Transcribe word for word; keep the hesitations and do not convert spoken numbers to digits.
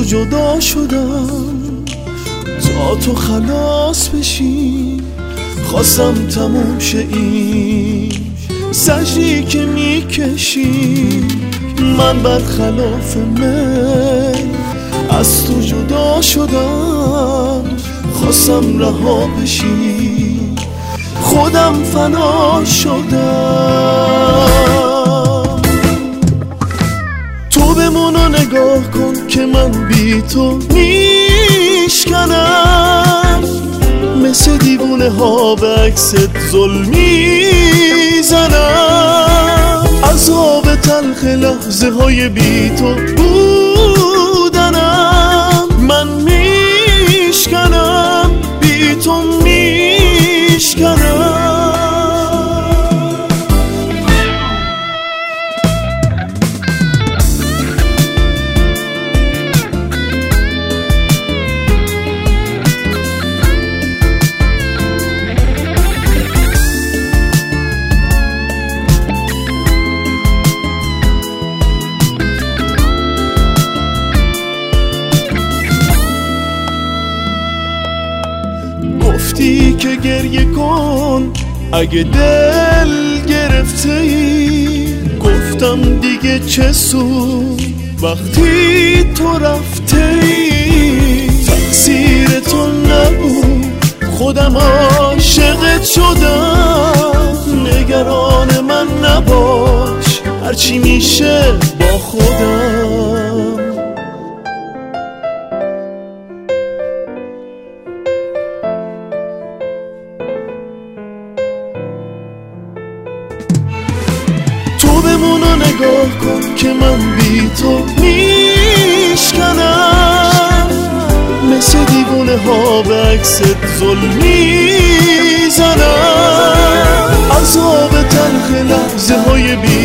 تو جدا شدم تا تو خلاص بشی، خواستم تموم شه این زجری که میکشی. من برخلاف من از تو جدا شدم، خواستم رها بشی، خودم فنا شدم. تو بمونو نگاه کن که من بی تو میشکنم، مثل دیوونه ها به عکست ظلم میزنم. عذاب تلخ لحظه های بی تو بودنم، من میشکنم بی تو میشکنم. گفتی که گریه کن اگه دل گرفته ای، گفتم دیگه چه سود وقتی تو رفته ای. تقصیر تو نبود خودم عاشقت شدم، نگران من نباش هرچی میشه با خودم. بمونو نگاه کن که من بی تو میشکنم، مثل دیوونه ها به عکست ظلم میزنم. عذاب تلخ لحظه های بی